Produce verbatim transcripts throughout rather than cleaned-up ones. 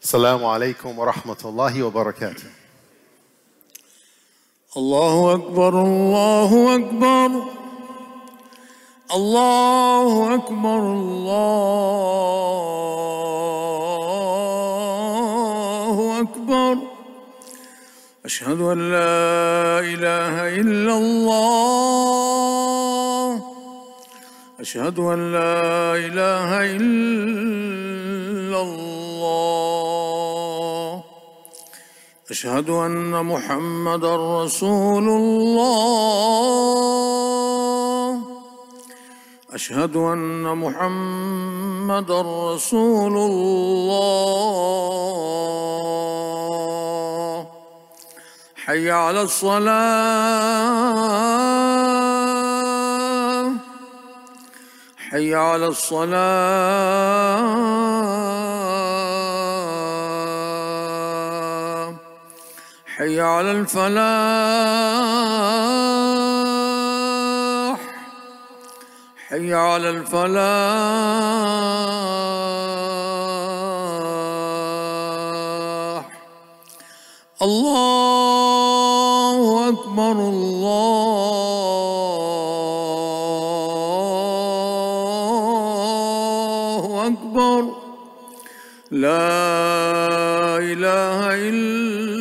Assalamu alaikum wa rahmatullahi wa barakatuh. Allahu Akbar, Allahu Akbar, Allahu Akbar, Allahu Akbar. Ashhadu an la ilaha illa Allah. Ashhadu an la ilaha illa Allah. أشهد أن محمدًا رسول الله. أشهد أن محمدًا رسول الله. حي على الصلاة. حي على الصلاة. حي على الفلاح. حي على الفلاح. الله أكبر، الله أكبر. لا إله إلا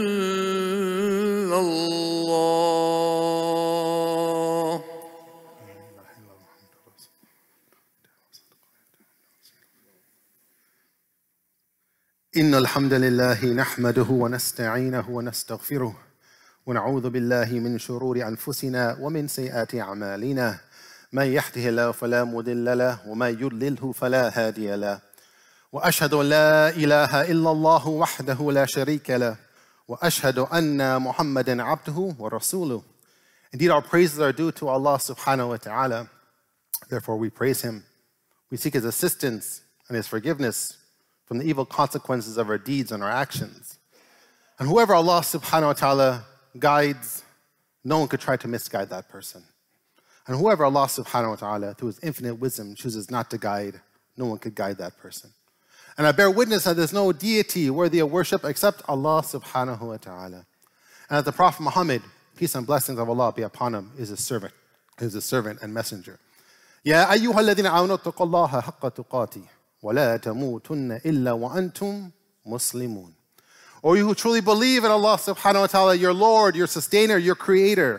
إن الحمد لله نحمده ونستعينه ونستغفره ونعوذ بالله من شرور أنفسنا ومن سيئات أعمالنا. من يهده الله فلا مضل له ومن يضلله فلا هادي له. وأشهد أن لا إله إلا الله وحده لا شريك له وأشهد أن محمدا عبده ورسوله. Indeed, our praises are due to Allah subhanahu wa ta'ala. Therefore, we praise Him. We seek His assistance and His forgiveness from the evil consequences of our deeds and our actions. And whoever Allah subhanahu wa ta'ala guides, no one could try to misguide that person. And whoever Allah subhanahu wa ta'ala, through His infinite wisdom, chooses not to guide, no one could guide that person. And I bear witness that there's no deity worthy of worship except Allah subhanahu wa ta'ala. And that the Prophet Muhammad, peace and blessings of Allah be upon him, is a servant, is a servant and messenger. Ya ayyuha alladhina amanu taqullaha haqqa tuqatih. وَلَا تَمُوتُنَّ إِلَّا وَأَنْتُمْ مُسْلِمُونَ. O you who truly believe in Allah subhanahu wa ta'ala, your Lord, your sustainer, your creator,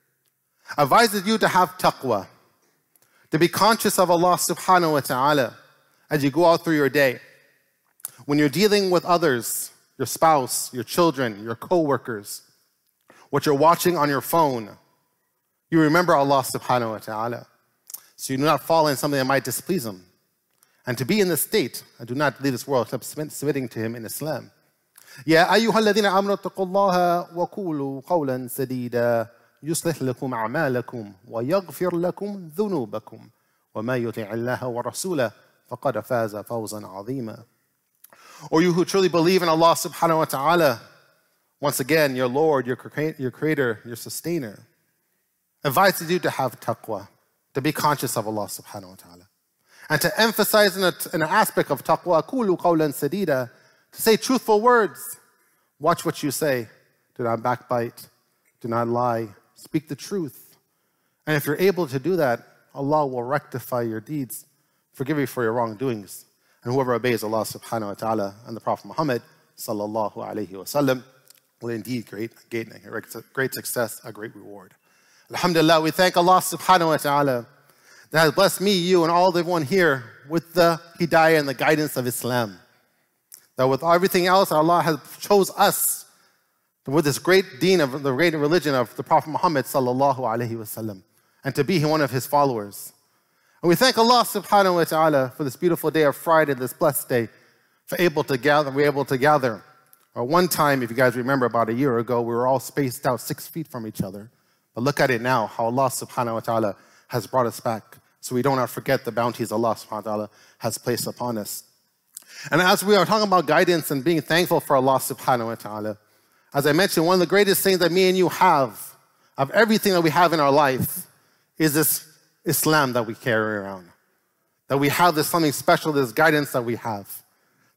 advises you to have taqwa, to be conscious of Allah subhanahu wa ta'ala as you go out through your day. When you're dealing with others, your spouse, your children, your co-workers, what you're watching on your phone, you remember Allah subhanahu wa ta'ala, so you do not fall in something that might displease Him. And to be in this state, I do not leave this world except submitting to Him in Islam. يا أيها الذين آمنوا اتقوا الله وقولوا قولا سديدا يصلح لكم أعمالكم ويغفر لكم ذنوبكم وما يطع الله ورسوله فقد فاز فوزا عظيما. Or you who truly believe in Allah subhanahu wa ta'ala, once again, your Lord, your creator, your sustainer, advises you to have taqwa, to be conscious of Allah subhanahu wa ta'ala. And to emphasize in, a, in an aspect of taqwa, kulu qawlan sadida, to say truthful words. Watch what you say. Do not backbite. Do not lie. Speak the truth. And if you're able to do that, Allah will rectify your deeds, forgive you for your wrongdoings. And whoever obeys Allah subhanahu wa ta'ala and the Prophet Muhammad sallallahu alayhi wa sallam will indeed great, gain a great success, a great reward. Alhamdulillah, we thank Allah subhanahu wa ta'ala that has blessed me, you, and all everyone here with the hidayah and the guidance of Islam. That with everything else, Allah has chose us with this great deen of the great religion of the Prophet Muhammad sallallahu alaihi wasallam, and to be one of his followers. And we thank Allah subhanahu wa ta'ala for this beautiful day of Friday, this blessed day, for able to gather, we're able to gather. Or one time, if you guys remember, about a year ago, we were all spaced out six feet from each other. But look at it now, how Allah subhanahu wa ta'ala has brought us back, so we do not forget the bounties Allah subhanahu wa ta'ala has placed upon us. And as we are talking about guidance and being thankful for Allah subhanahu wa ta'ala, as I mentioned, one of the greatest things that me and you have, of everything that we have in our life, is this Islam that we carry around. That we have this something special, this guidance that we have.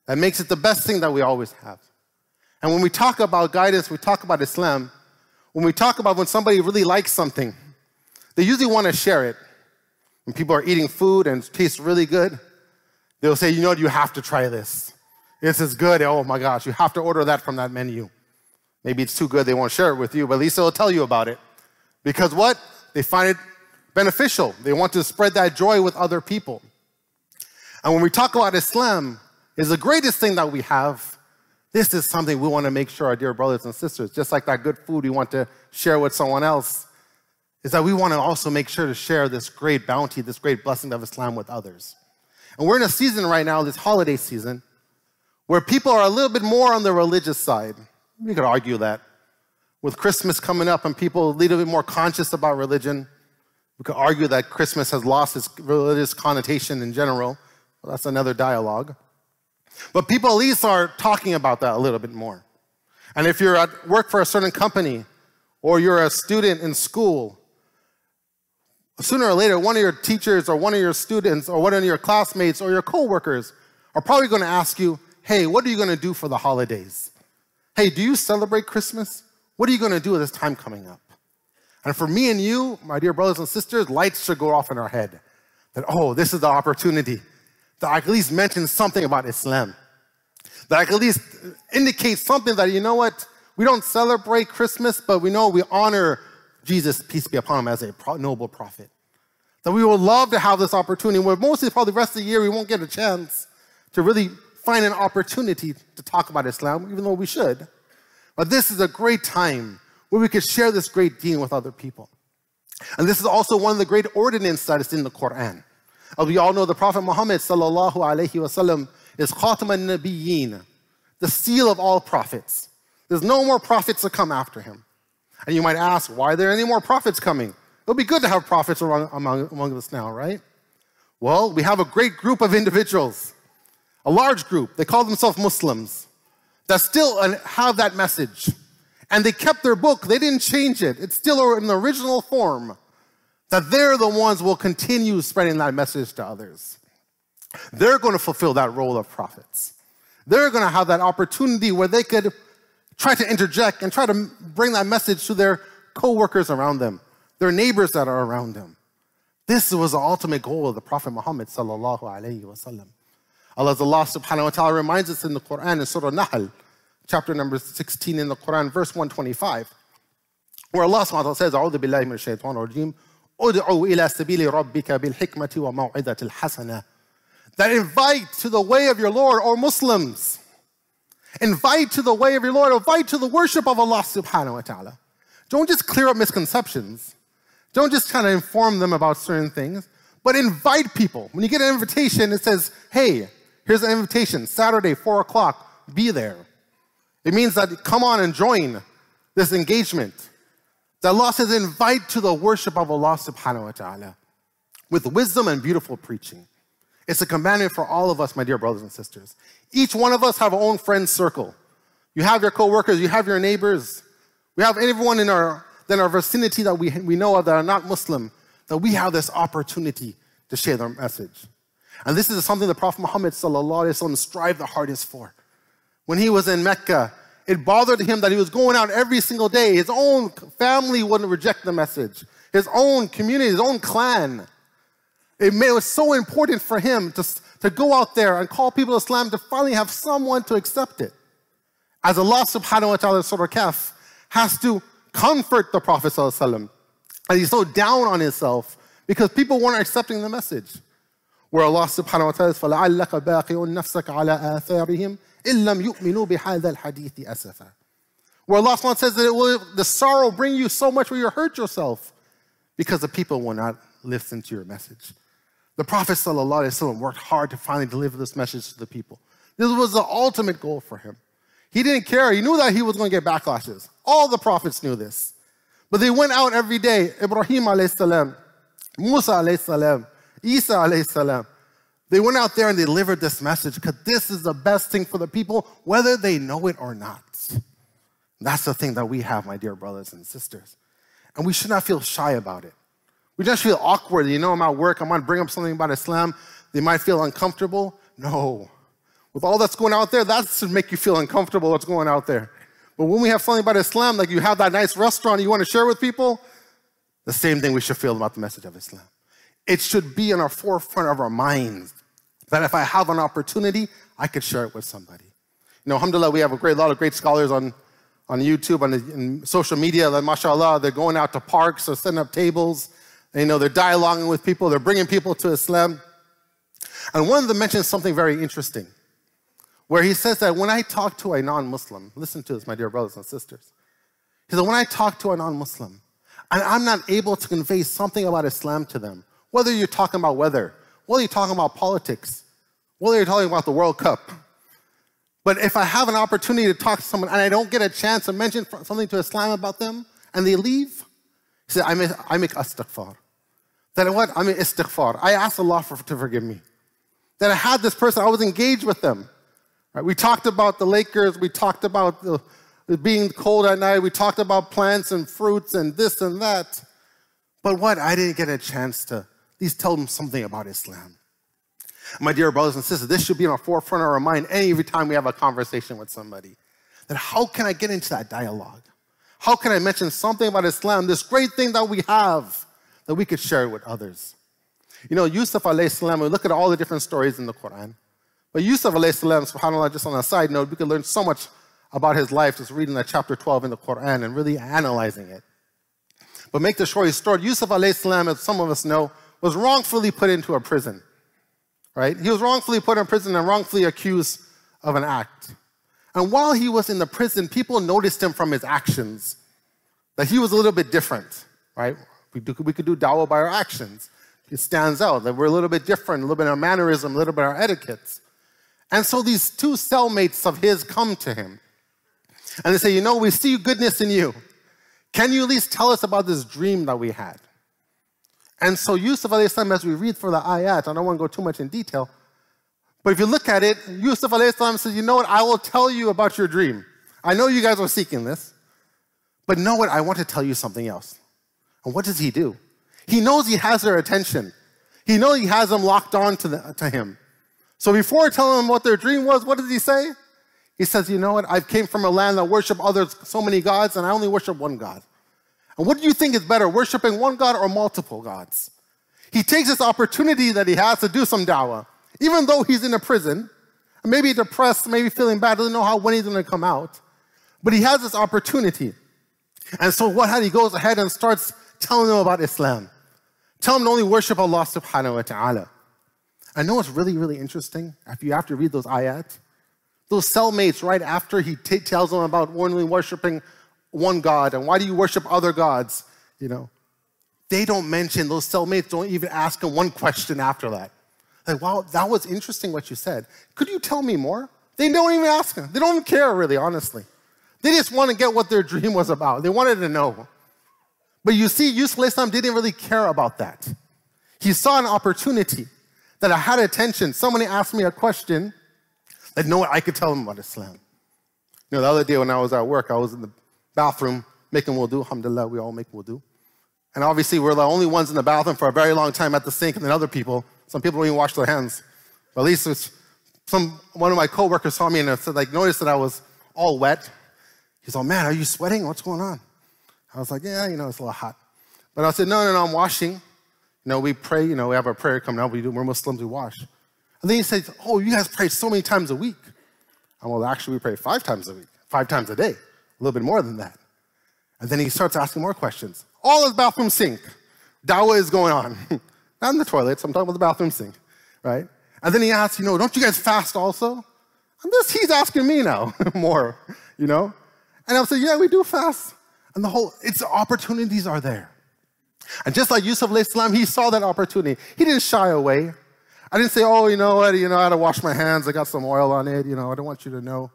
that makes it the best thing that we always have. And when we talk about guidance, we talk about Islam, when we talk about when somebody really likes something, they usually want to share it. When people are eating food and it tastes really good, they'll say, you know what, you have to try this. This is good. Oh my gosh, you have to order that from that menu. Maybe it's too good, they won't share it with you, but at least they'll tell you about it. Because what? They find it beneficial. They want to spread that joy with other people. And when we talk about Islam, is the greatest thing that we have. This is something we want to make sure our dear brothers and sisters, just like that good food we want to share with someone else, is that we want to also make sure to share this great bounty, this great blessing of Islam with others. And we're in a season right now, this holiday season, where people are a little bit more on the religious side. We could argue that. With Christmas coming up and people a little bit more conscious about religion, we could argue that Christmas has lost its religious connotation in general. Well, that's another dialogue. But people at least are talking about that a little bit more. And if you're at work for a certain company, or you're a student in school, sooner or later, one of your teachers or one of your students or one of your classmates or your coworkers are probably going to ask you, hey, what are you going to do for the holidays? Hey, do you celebrate Christmas? What are you going to do with this time coming up? And for me and you, my dear brothers and sisters, lights should go off in our head. That, oh, this is the opportunity. That I can at least mention something about Islam. That I can at least indicate something that, you know what, we don't celebrate Christmas, but we know we honor Jesus, peace be upon him, as a noble prophet. That we would love to have this opportunity, where mostly probably the rest of the year we won't get a chance to really find an opportunity to talk about Islam, even though we should. But this is a great time where we could share this great deen with other people. And this is also one of the great ordinances that is in the Quran. As we all know, the Prophet Muhammad sallallahu alaihi wasallam is Khatam al-Nabiyyin, the seal of all prophets. There's no more prophets to come after him. And you might ask, why are there any more prophets coming? It'll be good to have prophets among, among, among us now, right? Well, we have a great group of individuals, a large group. They call themselves Muslims, that still have that message. And they kept their book. They didn't change it. It's still in the original form. That they're the ones who will continue spreading that message to others. They're going to fulfill that role of prophets. They're going to have that opportunity where they could try to interject and try to bring that message to their co-workers around them, their neighbors that are around them. This was the ultimate goal of the Prophet Muhammad sallallahu alaihi wasallam. Allah subhanahu wa ta'ala reminds us in the Quran in Surah Nahl, chapter number sixteen in the Quran, verse one twenty-five, where Allah subhanahu wa ta'ala says, "A'udhu billahi minash shaitanir rajim, ud'u ila sabili rabbika bil hikmati wa maw'idatil hasana." That invite to the way of your Lord, or Muslims. Invite to the way of your Lord, invite to the worship of Allah subhanahu wa ta'ala. Don't just clear up misconceptions. Don't just kind of inform them about certain things, but invite people. When you get an invitation, it says, hey, here's an invitation, Saturday, four o'clock, be there. It means that come on and join this engagement. That Allah says, invite to the worship of Allah subhanahu wa ta'ala with wisdom and beautiful preaching. It's a commandment for all of us, my dear brothers and sisters. Each one of us have our own friend circle. You have your co-workers, you have your neighbors. We have everyone in our, in our vicinity that we, we know of that are not Muslim, that we have this opportunity to share their message. And this is something the Prophet Muhammad sallallahu alaihi wasallam strived the hardest for. When he was in Mecca, it bothered him that he was going out every single day. His own family wouldn't reject the message. His own community, his own clan. It, made, it was so important for him to, to go out there and call people to Islam, to finally have someone to accept it. As Allah subhanahu wa ta'ala, Surah Kahf, has to comfort the Prophet sallallahu alaihi wasallam. And he's so down on himself because people weren't accepting the message. Where Allah subhanahu wa ta'ala says, فَلَعَلَّكَ بَاقِعٌ نَفْسَكَ عَلَىٰ آثَارِهِمْ إِن لَمْ يُؤْمِنُوا بِهَذَا الْحَدِيثِ أَسَفًا. Where Allah subhanahu wa ta'ala says that it will, the sorrow bring you so much where you hurt yourself because the people will not listen to your message. The Prophet sallallahu alaihi wasallam worked hard to finally deliver this message to the people. This was the ultimate goal for him. He didn't care. He knew that he was going to get backlashes. All the prophets knew this. But they went out every day. Ibrahim alayhi salam, Musa alayhi salam, Isa alayhi salam. They went out there and they delivered this message because this is the best thing for the people, whether they know it or not. That's the thing that we have, my dear brothers and sisters. And we should not feel shy about it. We just feel awkward. You know, I'm at work. I might bring up something about Islam. They might feel uncomfortable. No. With all that's going out there, that should make you feel uncomfortable what's going out there. But when we have something about Islam, like you have that nice restaurant you want to share with people, the same thing we should feel about the message of Islam. It should be in our forefront of our minds that if I have an opportunity, I could share it with somebody. You know, alhamdulillah, we have a great lot of great scholars on, on YouTube, on the, in social media, that mashallah, they're going out to parks, they're setting up tables, and, you know, they're dialoguing with people, they're bringing people to Islam. And one of them mentions something very interesting, where he says that when I talk to a non-Muslim, listen to this, my dear brothers and sisters. He said, when I talk to a non-Muslim, and I'm not able to convey something about Islam to them, whether you're talking about weather, whether you're talking about politics, whether you're talking about the World Cup, but if I have an opportunity to talk to someone and I don't get a chance to mention something to Islam about them, and they leave, he said, I make, I make astaghfar. That what? I make istighfar. I ask Allah for, to forgive me. That I had this person, I was engaged with them. Right? We talked about the Lakers, we talked about the, the being cold at night, we talked about plants and fruits and this and that. But what? I didn't get a chance to at least tell them something about Islam. My dear brothers and sisters, this should be in our forefront of our mind every time we have a conversation with somebody. That how can I get into that dialogue? How can I mention something about Islam, this great thing that we have, that we could share with others? You know, Yusuf alayhi salam, we look at all the different stories in the Quran. But Yusuf alayhi salam, subhanAllah, just on a side note, we could learn so much about his life just reading that chapter twelve in the Quran and really analyzing it. But make the story short, Yusuf alayhi salam, as some of us know, was wrongfully put into a prison, right? He was wrongfully put in prison and wrongfully accused of an act. And while he was in the prison, people noticed him from his actions, that he was a little bit different, right? We, do, we could do dawah by our actions. It stands out that we're a little bit different, a little bit in our mannerism, a little bit in our etiquettes. And so these two cellmates of his come to him. And they say, you know, we see goodness in you. Can you at least tell us about this dream that we had? And so Yusuf alayhi salam, as we read through the ayat, I don't want to go too much in detail, but if you look at it, Yusuf alayhi salam says, you know what, I will tell you about your dream. I know you guys were seeking this, but know what, I want to tell you something else. And what does he do? He knows he has their attention. He knows he has them locked on to, the, to him. So before telling them what their dream was, what does he say? He says, you know what, I came from a land that worship others, so many gods, and I only worship one God. And what do you think is better, worshiping one God or multiple gods? He takes this opportunity that he has to do some dawah, even though he's in a prison, maybe depressed, maybe feeling bad, doesn't know how, when he's going to come out. But he has this opportunity. And so what he goes ahead and starts telling them about Islam. Tell them to only worship Allah subhanahu wa ta'ala. I know it's really, really interesting. After you have to read those ayat, those cellmates right after he t- tells them about only worshiping one God and why do you worship other gods, you know, they don't mention, those cellmates don't even ask him one question after that. Like, wow, that was interesting what you said. Could you tell me more? They don't even ask him. They don't even care really, honestly. They just want to get what their dream was about. They wanted to know. But you see, Yusuf alayhi salam didn't really care about that. He saw an opportunity that I had attention. Somebody asked me a question that no, I could tell them about Islam. You know, the other day when I was at work, I was in the bathroom making wudu. Alhamdulillah, we all make wudu. And obviously, we're the only ones in the bathroom for a very long time at the sink, and then other people, some people don't even wash their hands. But at least it's some, one of my coworkers saw me and said, like, noticed that I was all wet. He's like, man, are you sweating? What's going on? I was like, yeah, you know, it's a little hot. But I said, no, no, no, I'm washing. You know, we pray, you know, we have our prayer coming up. We do, we're Muslims, we wash. And then he said, oh, you guys pray so many times a week. And well, actually, we pray five times a week, five times a day, a little bit more than that. And then he starts asking more questions. All his bathroom sink. Dawah is going on. Not in the toilets, I'm talking about the bathroom sink, right? And then he asks, you know, don't you guys fast also? And this, he's asking me now more, you know? And I'll say, yeah, we do fast. And the whole, it's opportunities are there. And just like Yusuf alayhi salam, he saw that opportunity. He didn't shy away. I didn't say, oh, you know what, you know, I had to wash my hands, I got some oil on it, you know, I don't want you to know.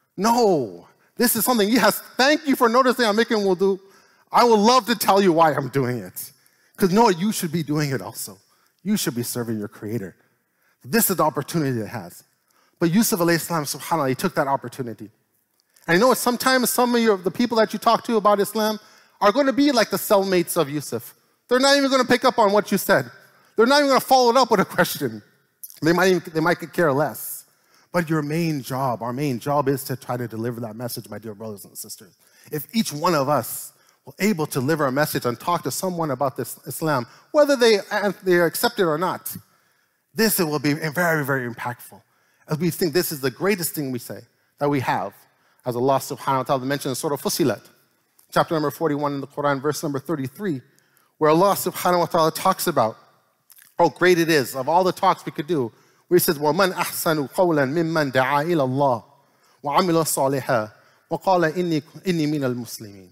No, this is something, yes, thank you for noticing I'm making wudu. I would love to tell you why I'm doing it. Because no, you should be doing it also. You should be serving your Creator. This is the opportunity it has. But Yusuf alayhi salam, subhanAllah, he took that opportunity. And you know what, sometimes some of your, the people that you talk to about Islam are going to be like the cellmates of Yusuf. They're not even going to pick up on what you said. They're not even going to follow it up with a question. They might even, they might care less. But your main job, our main job is to try to deliver that message, my dear brothers and sisters. If each one of us were able to deliver a message and talk to someone about this Islam, whether they, they accept it or not, this will be very, very impactful. As we think this is the greatest thing we say, that we have, as Allah subhanahu wa ta'ala mentioned in Surah Fussilat, chapter number forty-one in the Quran, verse number thirty-three, where Allah subhanahu wa ta'ala talks about how great it is, of all the talks we could do, where he says, وَمَنْ أَحْسَنُ قَوْلًا مِمَّنْ دَعَا إِلَى اللَّهِ وَعَمِلَ صَالِحًا وَقَالَ إِنِّي إِنِّي مِنَ الْمُسْلِمِينَ.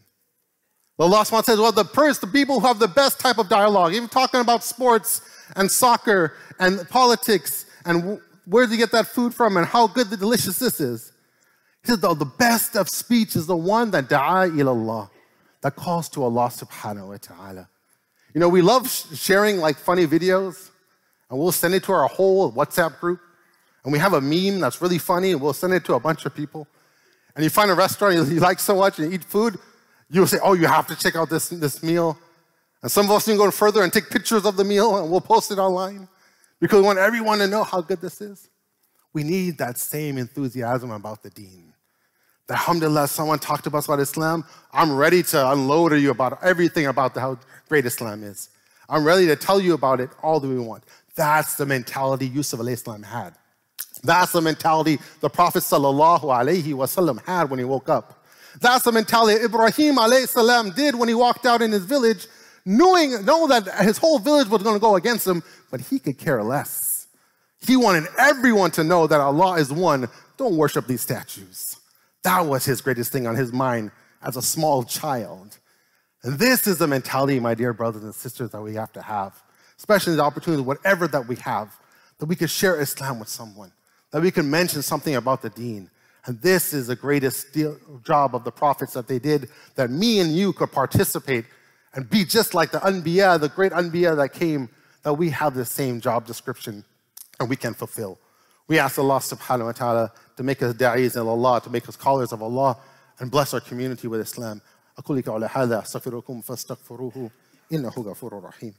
Allah subhanahu wa ta'ala says, well, the first, the people who have the best type of dialogue, even talking about sports and soccer and politics and where do you get that food from and how good, the delicious this is. He says, the, the best of speech is the one that da'a ilallah, that calls to Allah subhanahu wa ta'ala. You know, we love sh- sharing like funny videos, and we'll send it to our whole WhatsApp group, and we have a meme that's really funny, and we'll send it to a bunch of people. And you find a restaurant you, you like so much, and you eat food, you'll say, oh, you have to check out this, this meal. And some of us can go further and take pictures of the meal, and we'll post it online, because we want everyone to know how good this is. We need that same enthusiasm about the deen. That, alhamdulillah, someone talked to us about Islam. I'm ready to unload to you about everything about the, how great Islam is. I'm ready to tell you about it all that we want. That's the mentality Yusuf alayhi salam had. That's the mentality the Prophet sallallahu alayhi wasallam had when he woke up. That's the mentality Ibrahim alayhi salam did when he walked out in his village, knowing, knowing that his whole village was going to go against him, but he could care less. He wanted everyone to know that Allah is one. Don't worship these statues. That was his greatest thing on his mind as a small child. And this is the mentality, my dear brothers and sisters, that we have to have, especially the opportunity, whatever that we have, that we can share Islam with someone, that we can mention something about the deen. And this is the greatest deal, job of the prophets that they did, that me and you could participate and be just like the Anbiya, the great Anbiya that came, that we have the same job description and we can fulfill. We ask Allah subhanahu wa ta'ala to make us da'is in Allah, to make us callers of Allah, and bless our community with Islam. أقول قولي هذا أستغفركم فاستغفروه إنه غفور رحيم.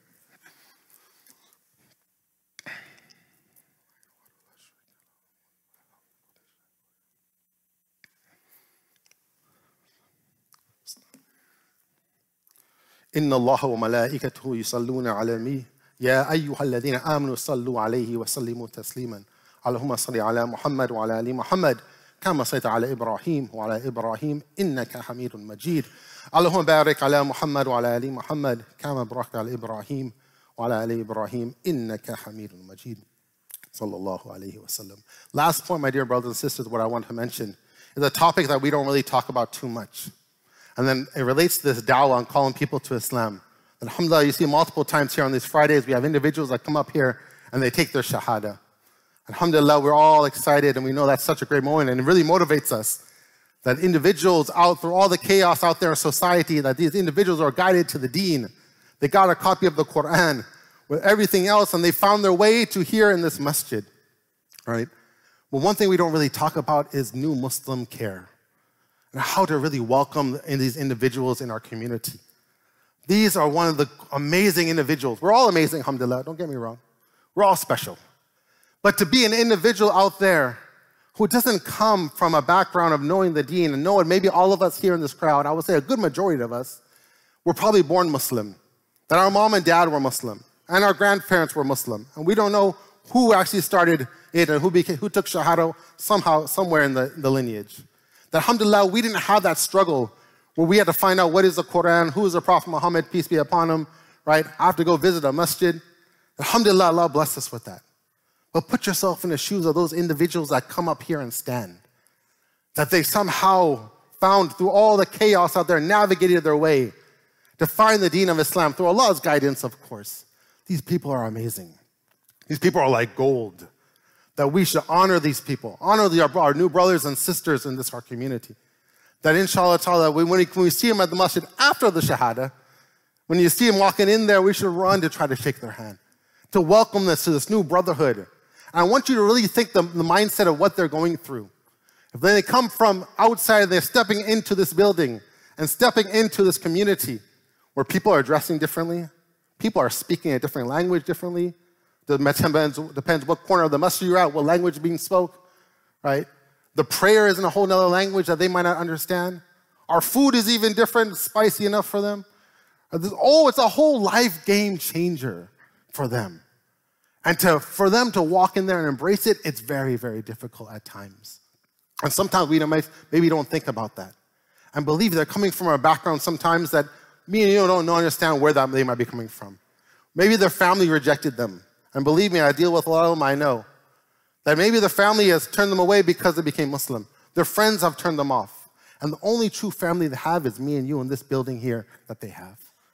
إن الله وملائكته يصلون على النبي يا أيها الذين آمنوا صلوا عليه وسلموا تسليما. اللهم صل على محمد وعلى آل محمد كما صليت على إبراهيم وعلى إبراهيم إنك حميد مجيد. اللهم بارك على محمد وعلى آل محمد كما باركت على إبراهيم وعلى آل إبراهيم إنك حميد مجيد. Sallallahu alayhi wa sallam. Last point, my dear brothers and sisters, what I want to mention is a topic that we don't really talk about too much. And then it relates to this da'wah and calling people to Islam. And alhamdulillah, you see multiple times here on these Fridays, we have individuals that come up here and they take their shahada. Alhamdulillah, we're all excited and we know that's such a great moment and it really motivates us that individuals out through all the chaos out there in society, that these individuals are guided to the deen. They got a copy of the Quran with everything else and they found their way to here in this masjid, right? Well, one thing we don't really talk about is new Muslim care and how to really welcome these individuals in our community. These are one of the amazing individuals. We're all amazing, alhamdulillah, don't get me wrong. We're all special. But to be an individual out there who doesn't come from a background of knowing the deen and knowing, maybe all of us here in this crowd, I would say a good majority of us, were probably born Muslim, that our mom and dad were Muslim, and our grandparents were Muslim. And we don't know who actually started it and who, became, who took Shahada somehow, somewhere in the, the lineage. That alhamdulillah, we didn't have that struggle where we had to find out what is the Quran, who is the Prophet Muhammad, peace be upon him, right? I have to go visit a masjid. Alhamdulillah, Allah blessed us with that. But put yourself in the shoes of those individuals that come up here and stand. That they somehow found through all the chaos out there, navigated their way to find the deen of Islam through Allah's guidance, of course. These people are amazing. These people are like gold. That we should honor these people, honor the, our, our new brothers and sisters in this our community. That inshallah ta'ala, when we, when we see them at the masjid after the shahada, when you see them walking in there, we should run to try to shake their hand, to welcome them to this new brotherhood. And I want you to really think the, the mindset of what they're going through. If they come from outside, they're stepping into this building and stepping into this community where people are dressing differently, people are speaking a different language differently. It depends, depends what corner of the masjid you're at, what language is being spoke, right? The prayer is in a whole nother language that they might not understand. Our food is even different, spicy enough for them. Oh, it's a whole life game changer for them. And to, for them to walk in there and embrace it, it's very, very difficult at times. And sometimes we don't, maybe don't think about that. And believe they're coming from a background sometimes that me and you don't understand where that they might be coming from. Maybe their family rejected them. And believe me, I deal with a lot of them, I know. That maybe the family has turned them away because they became Muslim. Their friends have turned them off. And the only true family they have is me and you in this building here that they have.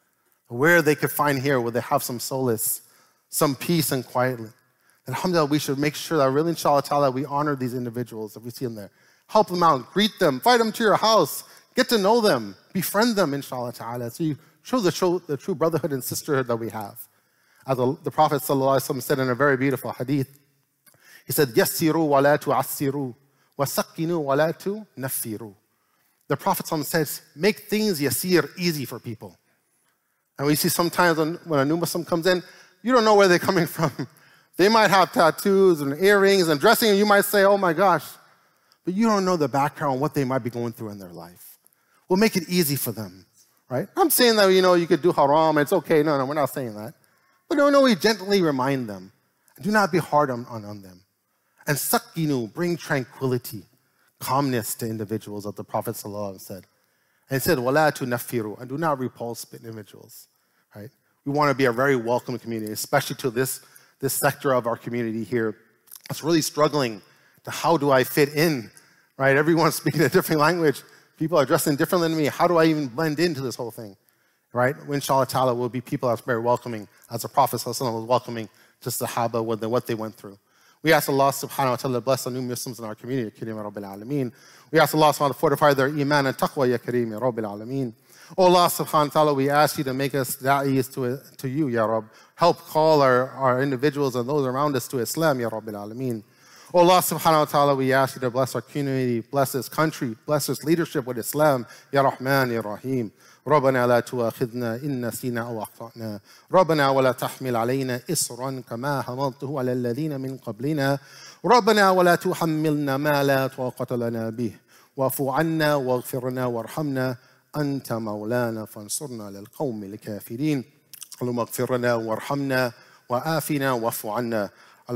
Where they could find here, where they have some solace, some peace and quietly. And alhamdulillah, we should make sure that really, inshallah ta'ala, we honor these individuals if we see them there. Help them out, greet them, invite them to your house, get to know them, befriend them, inshallah ta'ala. So you show the, show the true brotherhood and sisterhood that we have. As the, the Prophet sallallahu alaihi wasallam said in a very beautiful hadith, he said, Yassiru wa la tu'assiru, wa sakkinu wa la tunaffiru. The Prophet says, make things yasir, easy for people. And we see sometimes when, when a new Muslim comes in, you don't know where they're coming from. They might have tattoos and earrings and dressing, and you might say, oh my gosh. But you don't know the background, what they might be going through in their life. We'll make it easy for them, right? I'm saying that, you know, you could do haram, it's okay. No, no, we're not saying that. But no, no, we gently remind them. Do not be hard on, on, on them. And sakinu, bring tranquility, calmness to individuals, as the Prophet ﷺ said. And he said, wala tunaffiru, and do not repulse individuals, right? We want to be a very welcome community, especially to this, this sector of our community here. It's really struggling to how do I fit in, right? Everyone's speaking a different language. People are dressing differently than me. How do I even blend into this whole thing, right? Inshallah ta'ala, will be people that's very welcoming, as the Prophet ﷺ was welcoming to Sahaba with what they went through. We ask Allah subhanahu wa ta'ala to bless the new Muslims in our community, Kareem ya Rabbil Alameen. We ask Allah subhanahu wa ta'ala to fortify their iman and taqwa, ya Kareem ya Rabbil Alameen. Oh Allah subhanahu wa ta'ala, we ask you to make us da'is to, to you, ya Rabb. Help call our, our individuals and those around us to Islam, ya Rabbil Alameen. Oh Allah subhanahu wa ta'ala, we ask you to bless our community, bless this country, bless this leadership with Islam, ya Rahman, ya Rahim. ربنا لا تؤاخذنا إن نسينا أو أخطأنا ربنا ولا تحمل علينا إصرا كما حملته على الذين من قبلنا ربنا ولا تحملنا ما لا طاقة لنا به واعف عنا واغفر لنا وارحمنا أنت مولانا فانصرنا للقوم الكافرين اللهم اغفر لنا وارحمنا وآفنا واعف عنا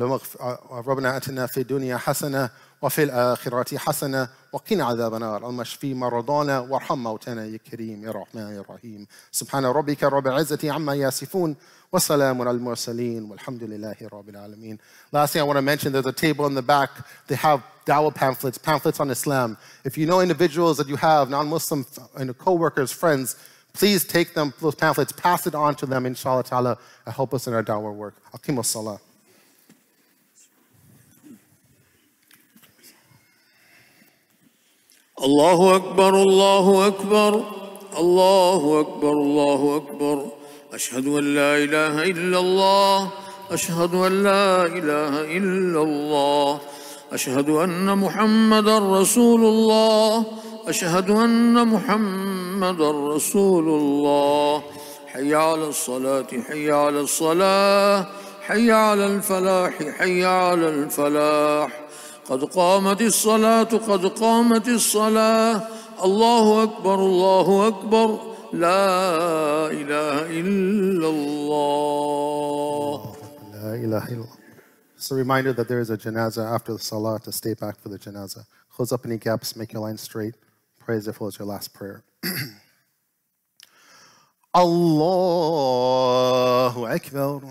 ربنا آتنا في الدنيا حسنة وفي الآخرة حسنة وقنا عذاب النار اللهم اشفي مرضانا وارحم موتانا يا كريم يا رحمن يا رحيم سبحان ربك رب العزة عما يصفون وسلام على المرسلين والحمد لله رب العالمين. Last thing I want to mention, there's a table in the back. They have dawah pamphlets, pamphlets on Islam. If you know individuals that you have, non-Muslim and co-workers, friends, please take them, those pamphlets, pass it on to them, inshallah ta'ala, and help us in our dawah work. Aqimus salah. الله أكبر الله أكبر الله أكبر الله أكبر أشهد أن لا إله إلا الله أشهد أن لا إله إلا الله أشهد أن محمدا رسول الله أشهد أن محمدا رسول الله حي على الصلاة حي على الصلاة حي على الفلاح حي على الفلاح قد قامت الصلاة قد قامت الصلاة الله أكبر الله أكبر لا إله إلا الله لا إله إلا الله. Just a reminder that there is a janazah after the salah, to stay back for the janazah. Close up any gaps, make your line straight. Pray as if it was your last prayer. Allahu Akbar.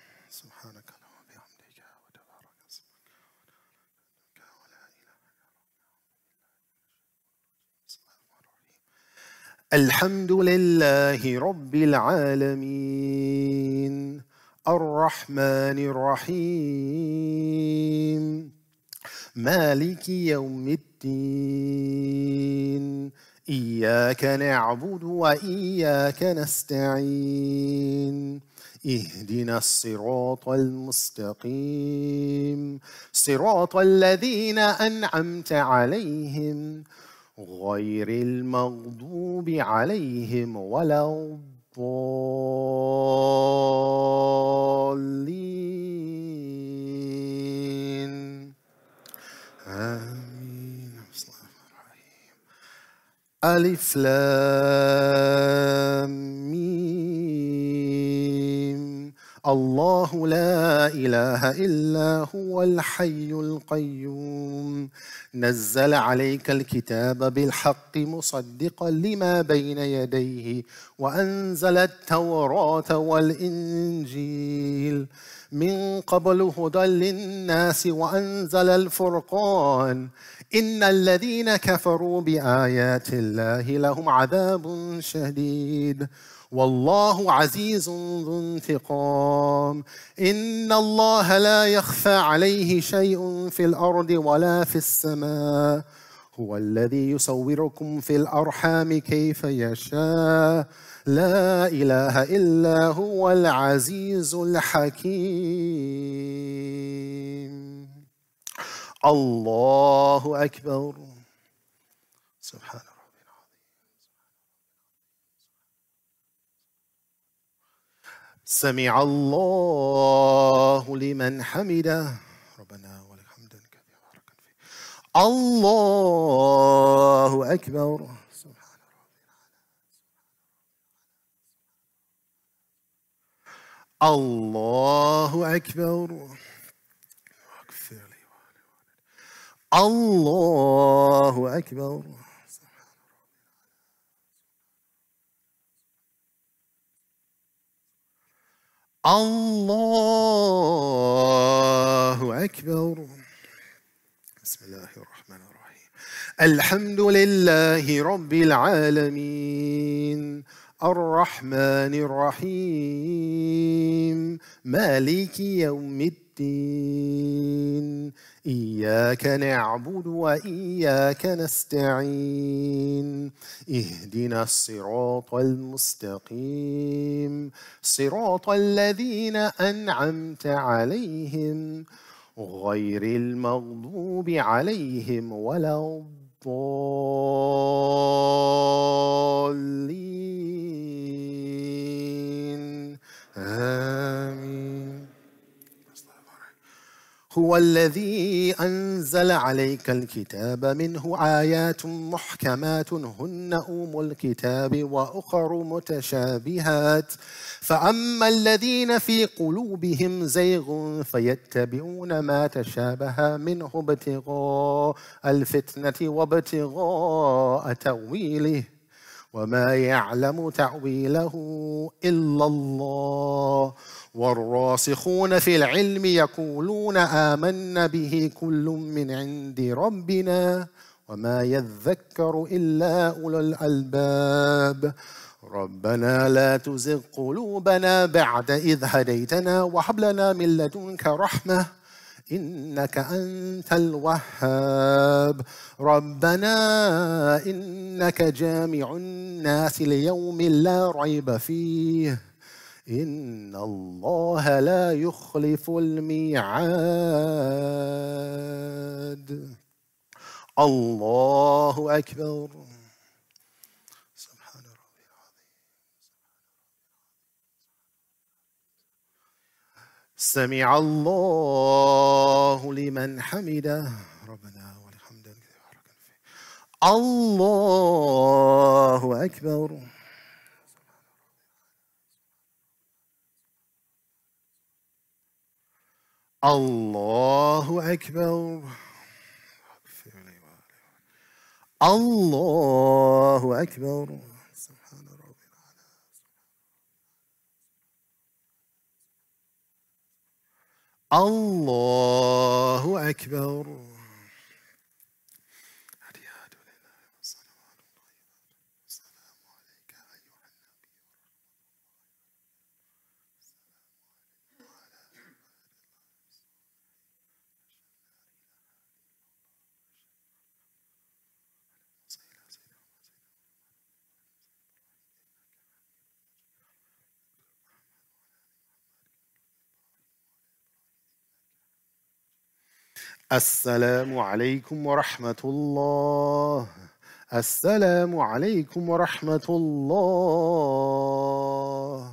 الحمد لله رب العالمين الرحمن الرحيم مالك يوم الدين إياك نعبد وإياك نستعين اهدنا الصراط المستقيم صراط الذين أنعمت عليهم غير المغضوب عليهم ولا الضالين. آمين. ألف لام ميم. الله لا إله إلا هو الحي القيوم نزل عليك الكتاب بالحق مصدقا لما بين يديه وأنزل التوراة والإنجيل من قبل هدى للناس وأنزل الفرقان إن الذين كفروا بآيات الله لهم عذاب شديد والله عزيز ذو انتقام إن الله لا يخفى عليه شيء في الأرض ولا في السماء هو الذي يصوركم في الأرحام كيف يشاء لا إله إلا هو العزيز الحكيم. الله أكبر. سبحان ربي العظيم. سمع الله لمن حمده. ربنا ولك الحمد كثيرا فيه. الله أكبر. سبحان ربي العظيم. الله أكبر. الله أكبر. الله أكبر. بسم الله الرحمن الرحيم. الحمد لله رب العالمين الرحمن الرحيم مالك يوم الدين إياك نعبد وإياك نستعين اهدنا الصراط المستقيم صراط الذين أنعمت عليهم غير المغضوب عليهم ولا الضالين آمين. هو الذي أنزل عليك الكتاب منه آيات محكمات هن أم الكتاب وأخر متشابهات فأما الذين في قلوبهم زيغ فيتبعون ما تشابه منه ابتغاء الفتنة وابتغاء تأويله وما يعلم تأويله إلا الله والراسخون في العلم يقولون آمنا به كل من عند ربنا وما يذكر إلا أولو الألباب ربنا لا تزغ قلوبنا بعد إذ هديتنا وهب لنا من لدنك رحمة إنك أنت الوهاب ربنا إنك جامع الناس ليوم لا ريب فيه إن الله لا يخلف الميعاد. الله أكبر. سبحان ربي العظيم. سمع الله لمن حمده. ربنا ولك الحمد كثيرا فيه. الله أكبر. الله أكبر. الله أكبر. سبحان ربي العظيم. الله أكبر. السلام عليكم ورحمة الله. السلام عليكم ورحمة الله.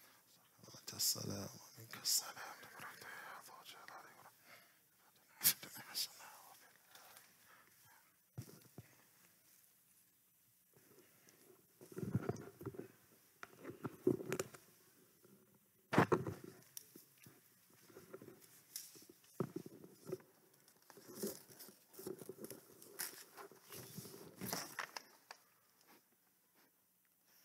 السلام ومنك السلام.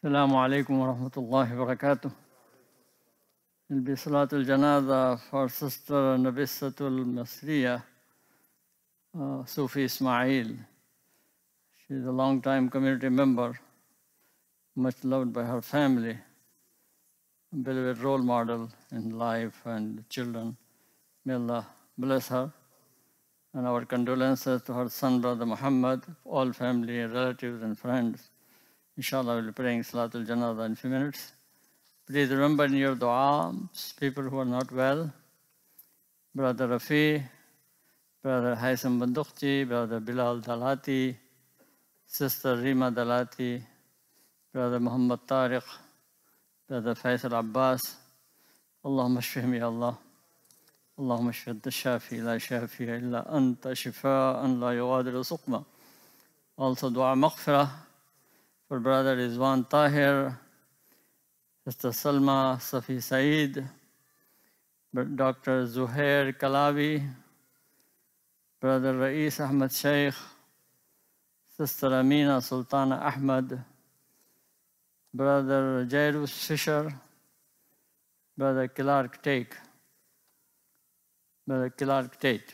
Assalamu alaikum wa rahmatullahi wa barakatuh. It'll be Salatul Janaza for Sister Nabisatul Masriya, uh, Sufi Ismail. She's a long-time community member, much loved by her family, a beloved role model in life and children. May Allah bless her. And our condolences to her son, Brother Muhammad, all family, relatives, and friends. Inshallah, we'll be praying Salatul Janazah in a few minutes. Please remember in your dua, people who are not well, Brother Rafi, Brother Haitham Bandukti, Brother Bilal Dalati, Sister Rima Dalati, Brother Muhammad Tariq, Brother Faisal Abbas. Allahumma shfihim ya Allah. اللهم اشف أنت الشافي لا شافي إلا أنت شفاء لا يغادر سقما. Also dua maghfirah for Brother Rizwan Tahir, Sister Salma Safi Saeed, Doctor Zuhair Kalawi, Brother Rais Ahmed Sheikh, Sister Amina Sultana Ahmed, Brother Jairus Fisher, Brother Clark Take, Brother Clark Tate.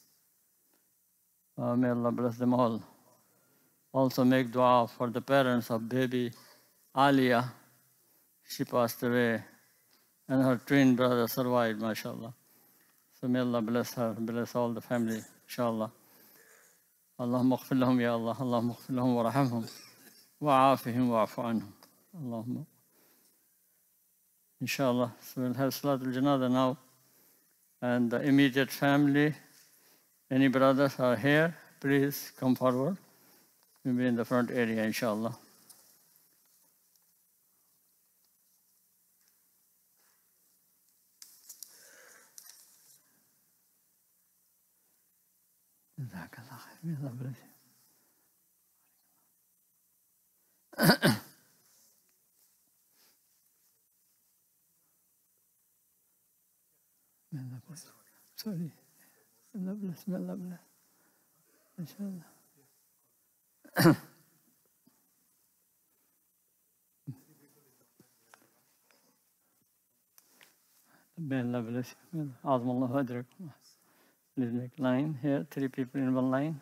Uh, may Allah bless them all. Also make dua for the parents of baby Alia. She passed away and her twin brother survived, mashallah. So may Allah bless her, bless all the family, inshallah. Allahumma ighfir lahum ya Allah, Allahumma ighfir lahum wa rahamhum wa afihim wa afu anhum. Allahumma. Inshallah. So we'll have Salatul Janazah now. And the immediate family, any brothers are here, please come forward. We'll be in the front area, inshallah. Jazakallah khair. May Allah bless you. Sorry. Allah bless, may Allah bless. Inshallah. May Allah bless you. Azam Allah ajrakum. Please make line here, three people in one line.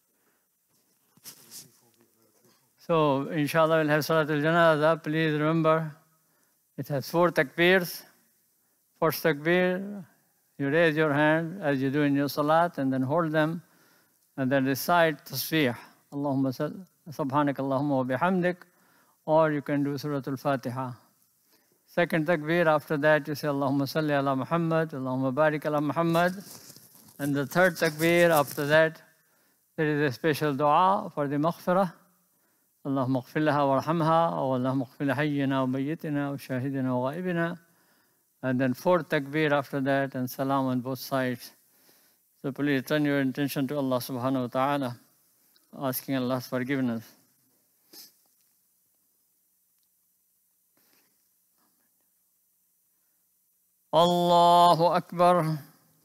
So, inshallah, we'll have Salatul Janazah. Please remember, it has four takbirs. First takbir, you raise your hand as you do in your salat and then hold them and then recite tasbih. Allahumma subhanak Allahumma wa bihamdik, or you can do Surah Al-Fatiha. Second takbir, after that you say Allahumma salli ala Muhammad, Allahumma barik ala Muhammad. And the third takbir, after that, there is a special dua for the maghfirah. Allahumma ighfir laha warhamha, or Allahumma ighfir hayyina wa mayyitina wa shahidina wa ghaibina. And then fourth takbir after that, and salam on both sides. So please turn your attention to Allah subhanahu wa ta'ala, asking Allah's forgiveness. Allahu Akbar.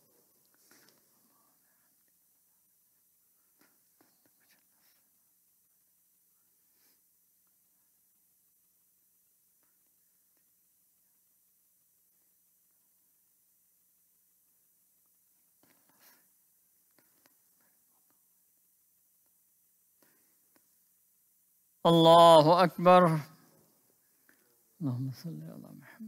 Allahu Akbar. Allahumma salli ala Muhammad.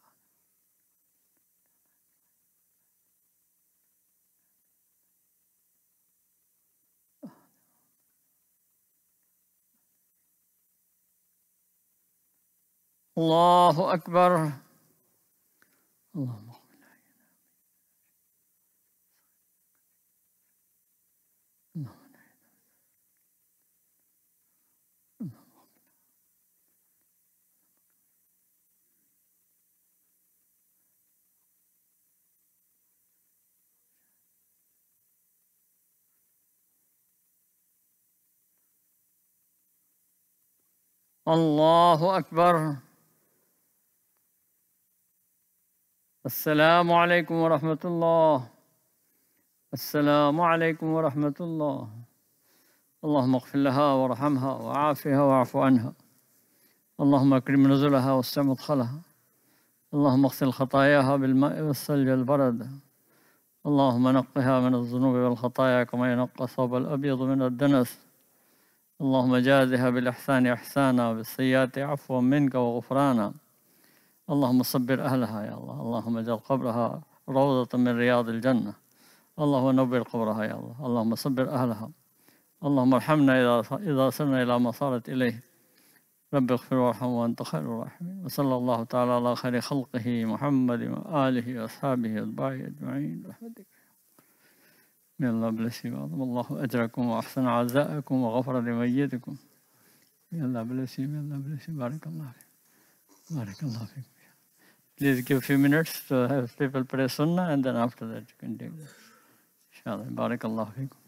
Allahu Akbar. Allahumma Allahu Akbar. Assalamu alaikum wa rahmatullah. Assalamu alaikum wa rahmatullah. Allahumma ighfir laha warhamha wa'afiha wa'afu anha. اللهم أكرم نزلها واسع مدخلها. اللهم اغسل خطاياها بالماء والثلج والبرد. اللهم نقها من الذنوب والخطايا كما ينقى الثوب الأبيض من الدنس. اللهم جازها بالإحسان إحسانا وبالسيئات عفوا منك وغفرانا. اللهم صبر أهلها يا الله. اللهم اجعل قبرها روضة من رياض الجنة. اللهم نبر قبرها يا الله. اللهم صبر أهلها. اللهم ارحمنا إذا إذا صرنا إلى ما صارت إليه. رب اغفر وارحم وأنت خير الراحمين. وصلى الله تعالى على خير خلقه محمد وآله وأصحابه وأتباعه أجمعين برحمتك. May Allah bless you. Allahu ajrakum wa ahsana azaakum wa ghafara limayyitikum. May Allah bless you. May Allah bless you. Barakallah. Barakallah. Please give a few minutes to have people pray sunnah, and then after that you can take this. Inshallah. Barakallah.